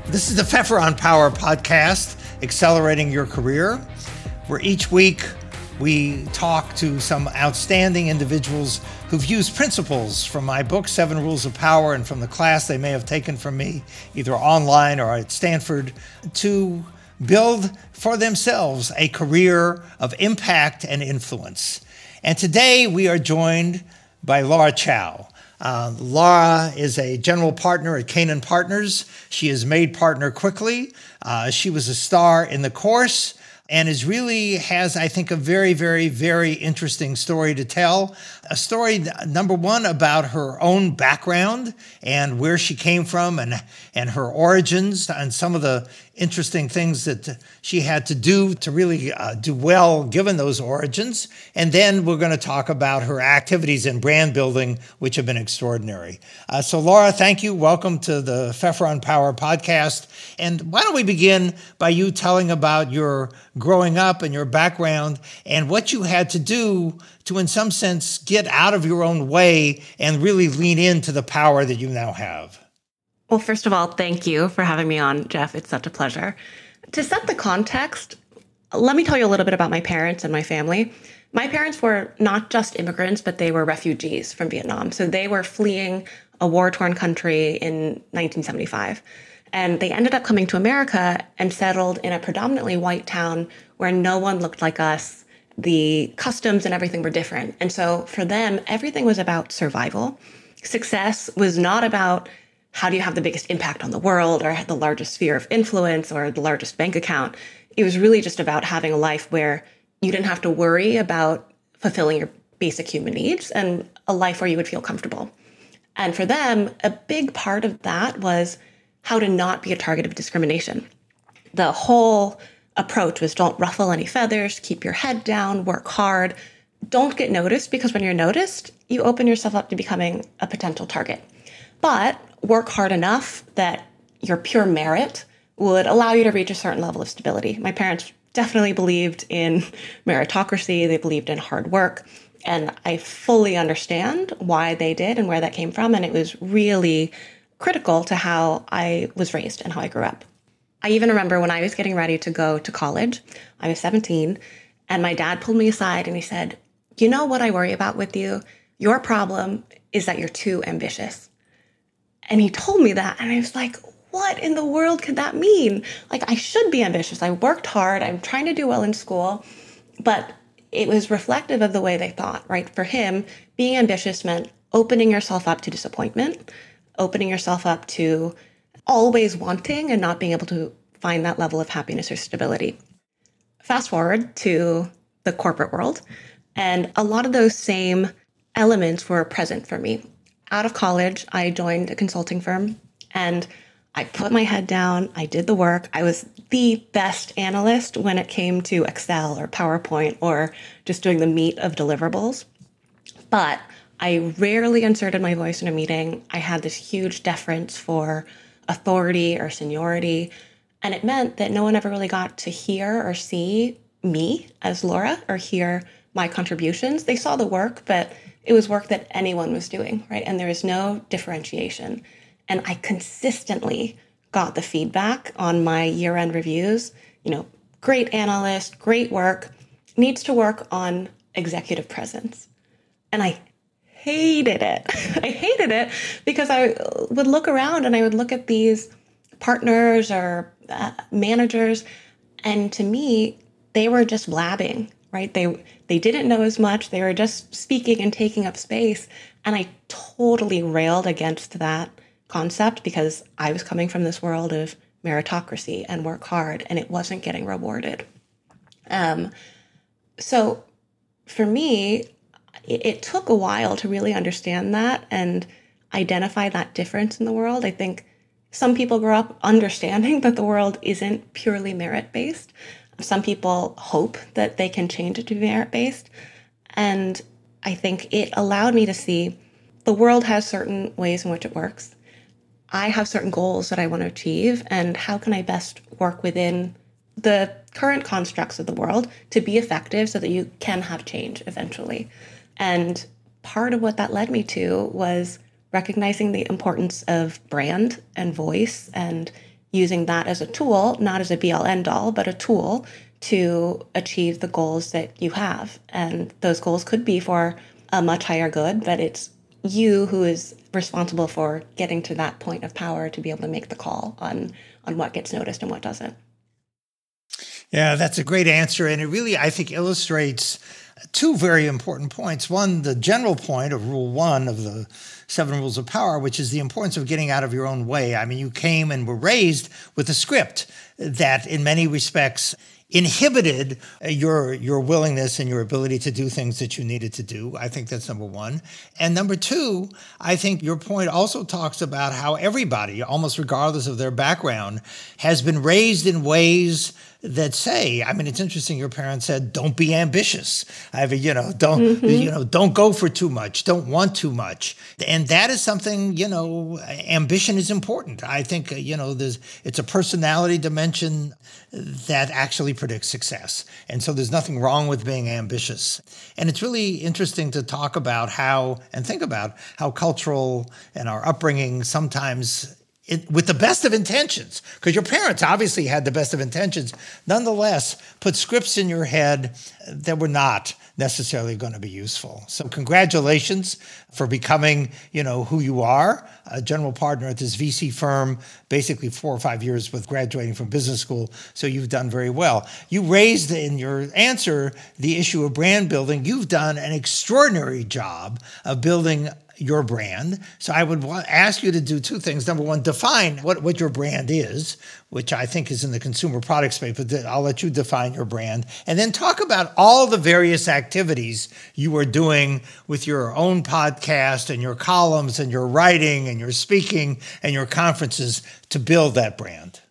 This is the Pfeffer on Power podcast, Accelerating Your Career, where each week we talk to some outstanding individuals who've used principles from my book, 7 Rules of Power, and from the class they may have taken from me, either online or at Stanford, to build for themselves a career of impact and influence. And today we are joined by Laura Chow. Laura is a general partner at Canaan Partners. She is made partner quickly. She was a star in the course and has, I think, a very, very, very interesting story to tell. A story, number one, about her own background and where she came from and her origins and some of the interesting things that she had to do to really do well given those origins. And then we're going to talk about her activities in brand building, which have been extraordinary. So Laura, thank you. Welcome to the Pfeffer on Power podcast. And why don't we begin by you telling about your growing up and your background and what you had to do to, in some sense, get out of your own way and really lean into the power that you now have. Well, first of all, thank you for having me on, Jeff. It's such a pleasure. To set the context, let me tell you a little bit about my parents and my family. My parents were not just immigrants, but they were refugees from Vietnam. So they were fleeing a war-torn country in 1975. And they ended up coming to America and settled in a predominantly white town where no one looked like us. The customs and everything were different. And so for them, everything was about survival. Success was not about how do you have the biggest impact on the world or the largest sphere of influence or the largest bank account. It was really just about having a life where you didn't have to worry about fulfilling your basic human needs and a life where you would feel comfortable. And for them, a big part of that was how to not be a target of discrimination. The whole approach was don't ruffle any feathers, keep your head down, work hard, don't get noticed, because when you're noticed, you open yourself up to becoming a potential target. But work hard enough that your pure merit would allow you to reach a certain level of stability. My parents definitely believed in meritocracy. They believed in hard work. And I fully understand why they did and where that came from. And it was really critical to how I was raised and how I grew up. I even remember when I was getting ready to go to college, I was 17, and my dad pulled me aside and he said, "You know what I worry about with you? Your problem is that you're too ambitious." And he told me that, and I was like, what in the world could that mean? Like, I should be ambitious. I worked hard. I'm trying to do well in school. But it was reflective of the way they thought, right? For him, being ambitious meant opening yourself up to disappointment, opening yourself up to always wanting and not being able to find that level of happiness or stability. Fast forward to the corporate world, and a lot of those same elements were present for me. Out of college, I joined a consulting firm and I put my head down. I did the work. I was the best analyst when it came to Excel or PowerPoint or just doing the meat of deliverables. But I rarely inserted my voice in a meeting. I had this huge deference for authority or seniority. And it meant that no one ever really got to hear or see me as Laura or hear my contributions. They saw the work, but it was work that anyone was doing, right? And there was no differentiation. And I consistently got the feedback on my year-end reviews, great analyst, great work, needs to work on executive presence. And I hated it. I hated it because I would look around and I would look at these partners or managers, and to me, they were just blabbing. Right? They didn't know as much. They were just speaking and taking up space. And I totally railed against that concept because I was coming from this world of meritocracy and work hard, and it wasn't getting rewarded. So for me, it took a while to really understand that and identify that difference in the world. I think some people grow up understanding that the world isn't purely merit-based. Some people hope that they can change it to be merit-based. And I think it allowed me to see the world has certain ways in which it works. I have certain goals that I want to achieve, and how can I best work within the current constructs of the world to be effective so that you can have change eventually. And part of what that led me to was recognizing the importance of brand and voice and using that as a tool, not as a be all end all, but a tool to achieve the goals that you have. And those goals could be for a much higher good, but it's you who is responsible for getting to that point of power to be able to make the call on what gets noticed and what doesn't. Yeah, that's a great answer. And it really, I think, illustrates two very important points. One, the general point of Rule 1 of the 7 Rules of Power, which is the importance of getting out of your own way. I mean, you came and were raised with a script that in many respects inhibited your willingness and your ability to do things that you needed to do. I think that's number one. And number two, I think your point also talks about how everybody, almost regardless of their background, has been raised in ways that say, I mean, it's interesting. Your parents said, "Don't be ambitious." Don't go for too much. Don't want too much. And that is something, ambition is important. I think, it's a personality dimension that actually predicts success. And so there's nothing wrong with being ambitious. And it's really interesting to talk about think about how cultural and our upbringing sometimes with the best of intentions, because your parents obviously had the best of intentions, nonetheless put scripts in your head that were not necessarily going to be useful. So congratulations for becoming, who you are, a general partner at this VC firm, basically 4 or 5 years with graduating from business school. So you've done very well. You raised in your answer the issue of brand building. You've done an extraordinary job of building your brand. So I would ask you to do two things. Number one, define what your brand is, which I think is in the consumer product space, but I'll let you define your brand. And then talk about all the various activities you are doing with your own podcast and your columns and your writing and your speaking and your conferences to build that brand.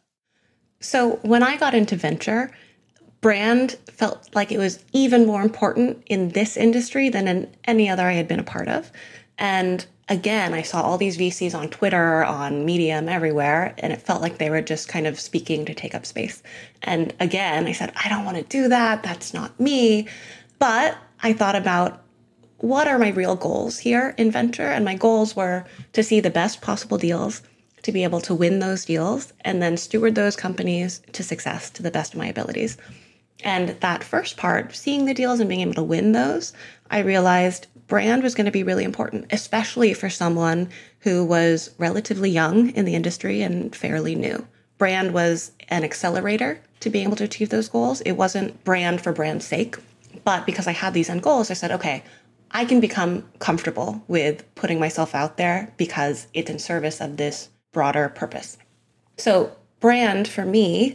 So when I got into venture, brand felt like it was even more important in this industry than in any other I had been a part of. And again, I saw all these VCs on Twitter, on Medium, everywhere, and it felt like they were just kind of speaking to take up space. And again, I said, I don't want to do that. That's not me. But I thought about what are my real goals here in venture? And my goals were to see the best possible deals, to be able to win those deals, and then steward those companies to success to the best of my abilities. And that first part, seeing the deals and being able to win those, I realized brand was going to be really important, especially for someone who was relatively young in the industry and fairly new. Brand was an accelerator to being able to achieve those goals. It wasn't brand for brand's sake, but because I had these end goals, I said, okay, I can become comfortable with putting myself out there because it's in service of this broader purpose. So brand for me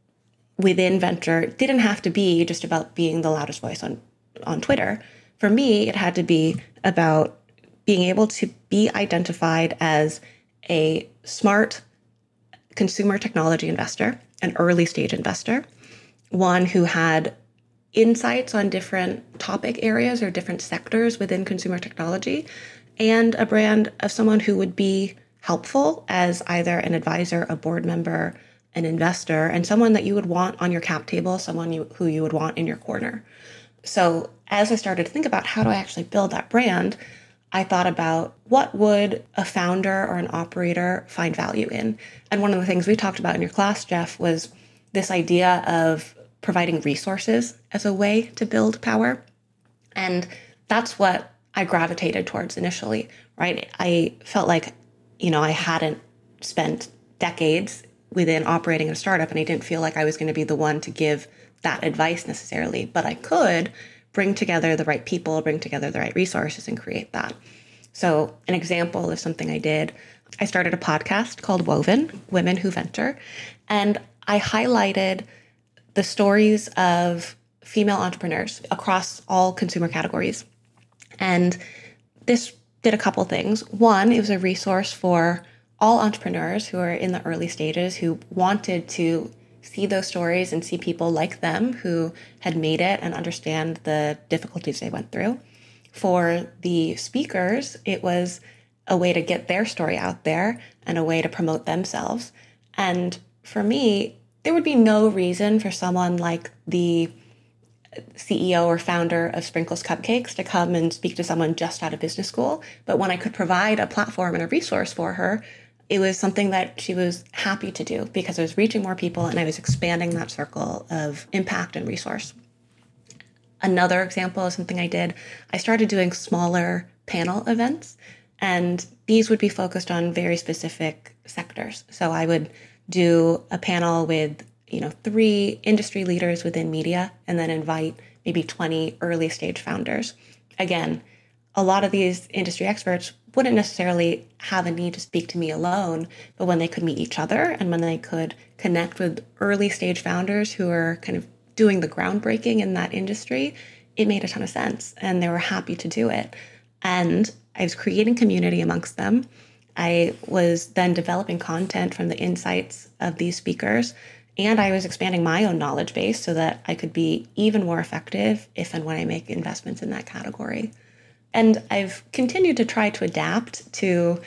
within venture didn't have to be just about being the loudest voice on Twitter. For me, it had to be about being able to be identified as a smart consumer technology investor, an early stage investor, one who had insights on different topic areas or different sectors within consumer technology, and a brand of someone who would be helpful as either an advisor, a board member, an investor, and someone that you would want on your cap table, someone who you would want in your corner. So as I started to think about how do I actually build that brand, I thought about what would a founder or an operator find value in. And one of the things we talked about in your class, Jeff, was this idea of providing resources as a way to build power. And that's what I gravitated towards initially, right? I felt like, I hadn't spent decades within operating a startup, and I didn't feel like I was going to be the one to give that advice necessarily, but I could bring together the right people, bring together the right resources, and create that. So an example of something I did, I started a podcast called Woven, Women Who Venture, and I highlighted the stories of female entrepreneurs across all consumer categories. And this did a couple things. One, it was a resource for all entrepreneurs who are in the early stages who wanted to see those stories and see people like them who had made it and understand the difficulties they went through. For the speakers, it was a way to get their story out there and a way to promote themselves. And for me, there would be no reason for someone like the CEO or founder of Sprinkles Cupcakes to come and speak to someone just out of business school. But when I could provide a platform and a resource for her, it was something that she was happy to do because I was reaching more people and I was expanding that circle of impact and resource. Another example of something I did, I started doing smaller panel events, and these would be focused on very specific sectors. So I would do a panel with, 3 industry leaders within media and then invite maybe 20 early stage founders. Again, a lot of these industry experts wouldn't necessarily have a need to speak to me alone, but when they could meet each other and when they could connect with early stage founders who are kind of doing the groundbreaking in that industry, it made a ton of sense and they were happy to do it. And I was creating community amongst them. I was then developing content from the insights of these speakers, and I was expanding my own knowledge base so that I could be even more effective if and when I make investments in that category. And I've continued to try to adapt to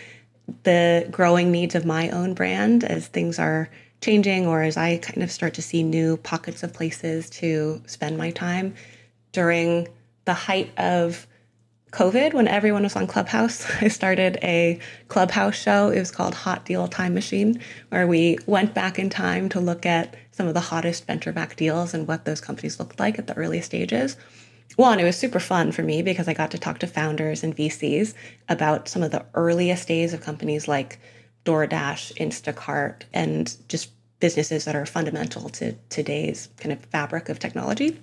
the growing needs of my own brand as things are changing or as I kind of start to see new pockets of places to spend my time. During the height of COVID, when everyone was on Clubhouse, I started a Clubhouse show. It was called Hot Deal Time Machine, where we went back in time to look at some of the hottest venture-backed deals and what those companies looked like at the early stages. One, it was super fun for me because I got to talk to founders and VCs about some of the earliest days of companies like DoorDash, Instacart, and just businesses that are fundamental to today's kind of fabric of technology.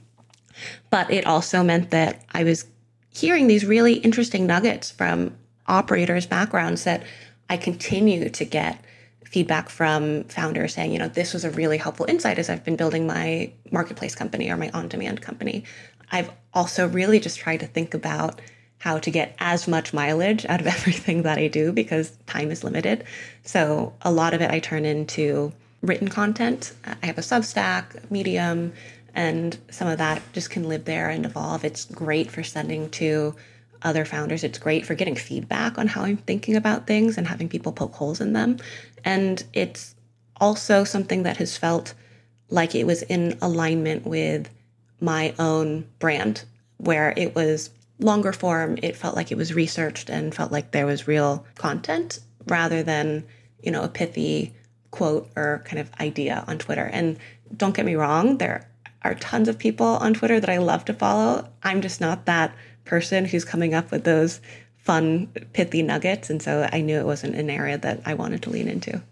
But it also meant that I was hearing these really interesting nuggets from operators' backgrounds that I continue to get feedback from founders saying, this was a really helpful insight as I've been building my marketplace company or my on-demand company. I've also really just tried to think about how to get as much mileage out of everything that I do because time is limited. So a lot of it I turn into written content. I have a Substack, Medium, and some of that just can live there and evolve. It's great for sending to other founders. It's great for getting feedback on how I'm thinking about things and having people poke holes in them. And it's also something that has felt like it was in alignment with my own brand, where it was longer form. It felt like it was researched and felt like there was real content rather than, a pithy quote or kind of idea on Twitter. And don't get me wrong, there are tons of people on Twitter that I love to follow. I'm just not that person who's coming up with those fun, pithy nuggets. And so I knew it wasn't an area that I wanted to lean into.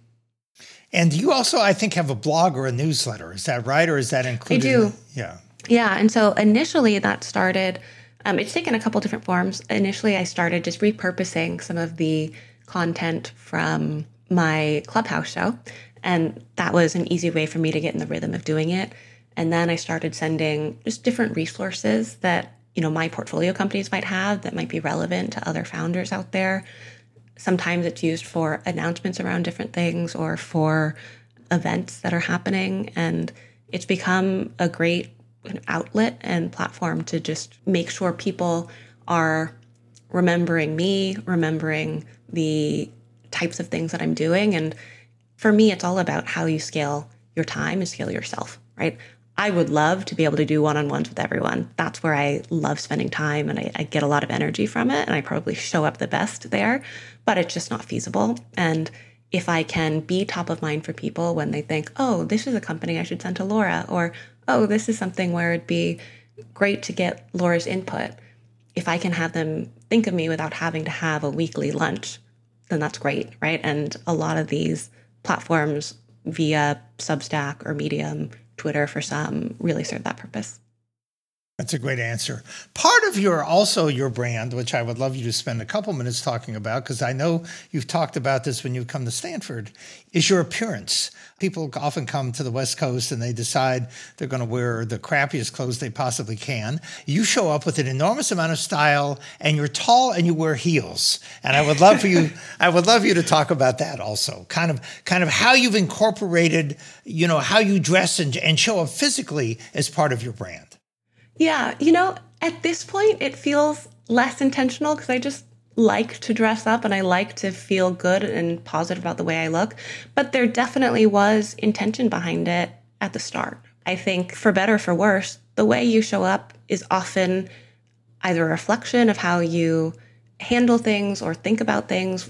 And you also, I think, have a blog or a newsletter. Is that right? Or is that included? I do. Yeah. Yeah. And so initially that started, it's taken a couple different forms. Initially, I started just repurposing some of the content from my Clubhouse show. And that was an easy way for me to get in the rhythm of doing it. And then I started sending just different resources that, my portfolio companies might have that might be relevant to other founders out there. Sometimes it's used for announcements around different things or for events that are happening. And it's become a great outlet and platform to just make sure people are remembering me, remembering the types of things that I'm doing. And for me, it's all about how you scale your time and scale yourself, right? I would love to be able to do one-on-ones with everyone. That's where I love spending time and I get a lot of energy from it and I probably show up the best there, but it's just not feasible. And if I can be top of mind for people when they think, oh, this is a company I should send to Laura, or, oh, this is something where it'd be great to get Laura's input. If I can have them think of me without having to have a weekly lunch, then that's great, right? And a lot of these platforms via Substack or Medium, Twitter for some, really serve that purpose. That's a great answer. Part of your brand, which I would love you to spend a couple minutes talking about, because I know you've talked about this when you come to Stanford, is your appearance. People often come to the West Coast and they decide they're going to wear the crappiest clothes they possibly can. You show up with an enormous amount of style, and you're tall and you wear heels. And I would love you to talk about that also. Kind of how you've incorporated, how you dress and show up physically as part of your brand. Yeah, at this point, it feels less intentional because I just like to dress up and I like to feel good and positive about the way I look. But there definitely was intention behind it at the start. I think for better or for worse, the way you show up is often either a reflection of how you handle things or think about things.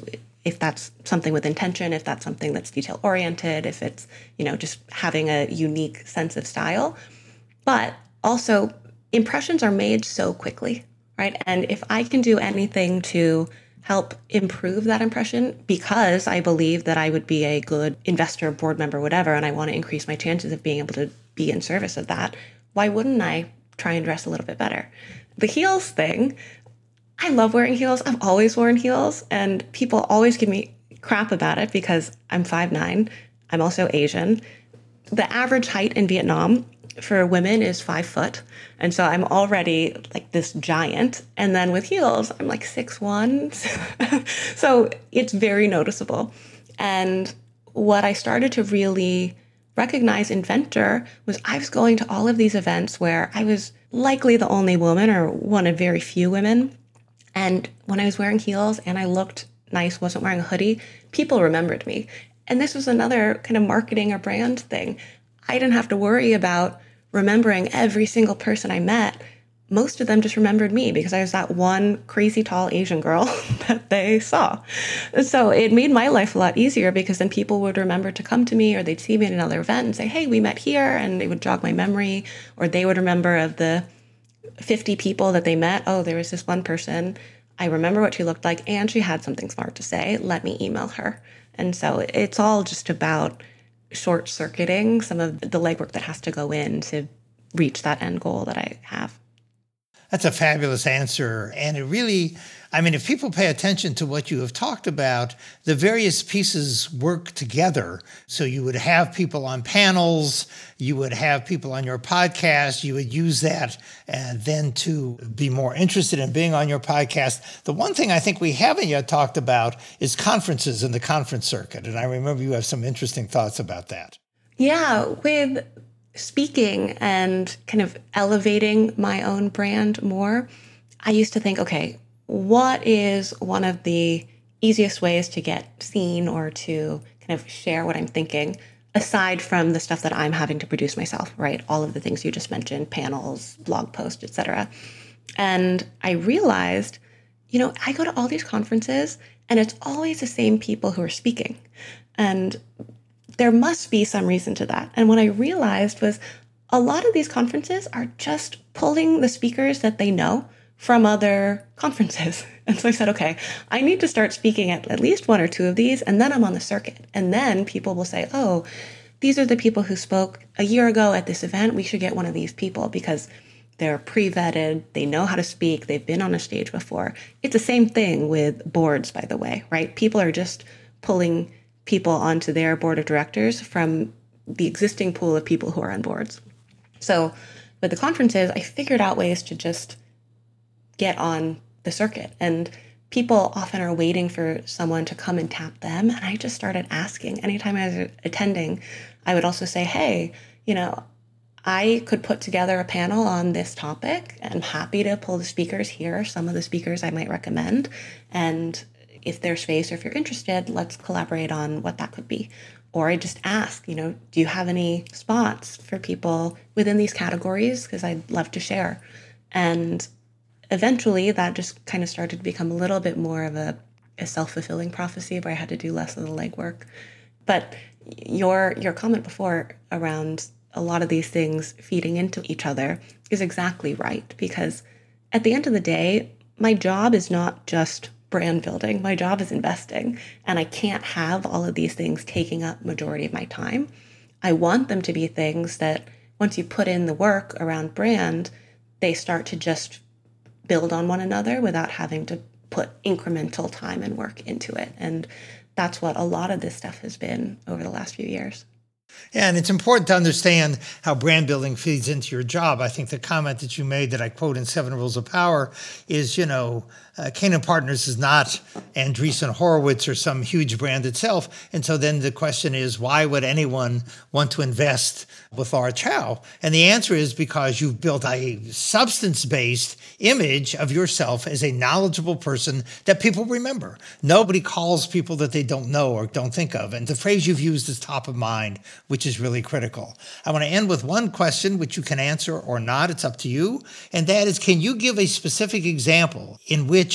if that's something with intention, if that's something that's detail oriented, if it's, just having a unique sense of style. But also, impressions are made so quickly, right? And if I can do anything to help improve that impression because I believe that I would be a good investor, board member, whatever, and I want to increase my chances of being able to be in service of that, why wouldn't I try and dress a little bit better? The heels thing, I love wearing heels. I've always worn heels, and people always give me crap about it because I'm 5'9". I'm also Asian. The average height in Vietnam for women is 5 foot. And so I'm already like this giant. And then with heels, I'm like 6'1". So it's very noticeable. And what I started to really recognize in Venture was I was going to all of these events where I was likely the only woman or one of very few women. And when I was wearing heels and I looked nice, wasn't wearing a hoodie, people remembered me. And this was another kind of marketing or brand thing. I didn't have to worry about remembering every single person I met. Most of them just remembered me because I was that one crazy tall Asian girl that they saw. So it made my life a lot easier because then people would remember to come to me, or they'd see me at another event and say, hey, we met here, and it would jog my memory. Or they would remember of the 50 people that they met, oh, there was this one person. I remember what she looked like and she had something smart to say. Let me email her. And so it's all just about short-circuiting some of the legwork that has to go in to reach that end goal that I have. That's a fabulous answer. And it really, if people pay attention to what you have talked about, the various pieces work together. So you would have people on panels, you would have people on your podcast, you would use that and then to be more interested in being on your podcast. The one thing I think we haven't yet talked about is conferences and the conference circuit. And I remember you have some interesting thoughts about that. Yeah, with speaking and kind of elevating my own brand more, I used to think, okay, what is one of the easiest ways to get seen or to kind of share what I'm thinking, aside from the stuff that I'm having to produce myself, right? All of the things you just mentioned, panels, blog posts, etc. And I realized, I go to all these conferences and it's always the same people who are speaking. And there must be some reason to that. And what I realized was a lot of these conferences are just pulling the speakers that they know from other conferences. And so I said, okay, I need to start speaking at least one or two of these, and then I'm on the circuit. And then people will say, oh, these are the people who spoke a year ago at this event. We should get one of these people because they're pre-vetted, they know how to speak, they've been on a stage before. It's the same thing with boards, by the way, right? People are just pulling people onto their board of directors from the existing pool of people who are on boards. So with the conferences, I figured out ways to just get on the circuit. And people often are waiting for someone to come and tap them. And I just started asking. Anytime I was attending, I would also say, hey, I could put together a panel on this topic. I'm happy to pull the speakers here, some of the speakers I might recommend. And if there's space or if you're interested, let's collaborate on what that could be. Or I just ask, do you have any spots for people within these categories? Because I'd love to share. And eventually that just kind of started to become a little bit more of a self-fulfilling prophecy where I had to do less of the legwork. But your comment before around a lot of these things feeding into each other is exactly right. Because at the end of the day, my job is not just brand building. My job is investing, and I can't have all of these things taking up majority of my time. I want them to be things that once you put in the work around brand, they start to just build on one another without having to put incremental time and work into it. And that's what a lot of this stuff has been over the last few years. Yeah, and it's important to understand how brand building feeds into your job. I think the comment that you made that I quote in 7 Rules of Power is, Canaan Partners is not Andreessen Horowitz or some huge brand itself. And so then the question is, why would anyone want to invest with Laura Chow? And the answer is because you've built a substance-based image of yourself as a knowledgeable person that people remember. Nobody calls people that they don't know or don't think of. And the phrase you've used is top of mind, which is really critical. I want to end with one question, which you can answer or not. It's up to you. And that is, can you give a specific example in which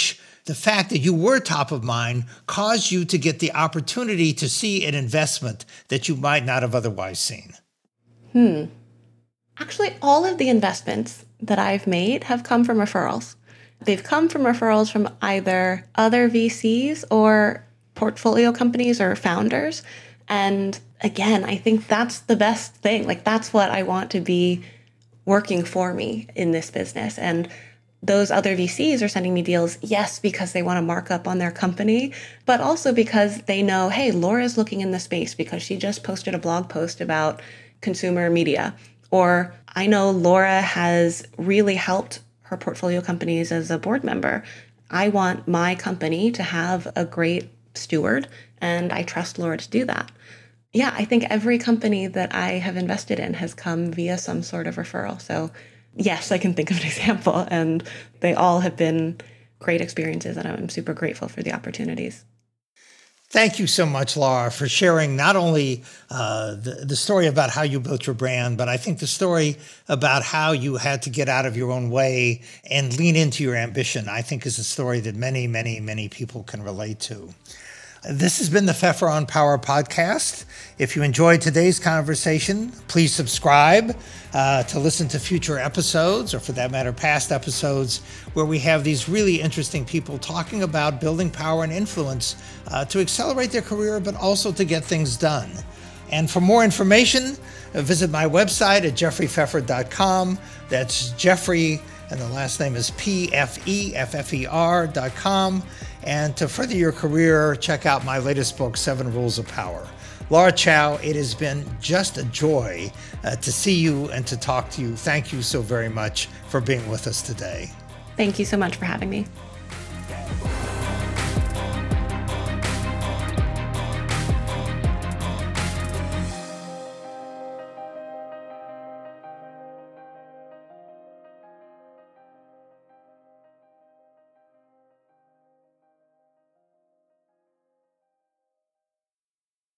the fact that you were top of mind caused you to get the opportunity to see an investment that you might not have otherwise seen? Actually, all of the investments that I've made have come from referrals. They've come from referrals from either other VCs or portfolio companies or founders. And again, I think that's the best thing. Like, that's what I want to be working for me in this business. And those other VCs are sending me deals, yes, because they want to mark up on their company, but also because they know, hey, Laura's looking in the space because she just posted a blog post about consumer media. Or I know Laura has really helped her portfolio companies as a board member. I want my company to have a great steward, and I trust Laura to do that. Yeah, I think every company that I have invested in has come via some sort of referral. So yes, I can think of an example, and they all have been great experiences, and I'm super grateful for the opportunities. Thank you so much, Laura, for sharing not only the story about how you built your brand, but I think the story about how you had to get out of your own way and lean into your ambition, I think is a story that many, many, many people can relate to. This has been the Pfeffer on Power podcast. If you enjoyed today's conversation, please subscribe to listen to future episodes, or for that matter, past episodes, where we have these really interesting people talking about building power and influence to accelerate their career, but also to get things done. And for more information, visit my website at jeffreypfeffer.com. That's Jeffrey, and the last name is PFEFFER.com. And to further your career, check out my latest book, 7 Rules of Power. Laura Chow, it has been just a joy to see you and to talk to you. Thank you so very much for being with us today. Thank you so much for having me.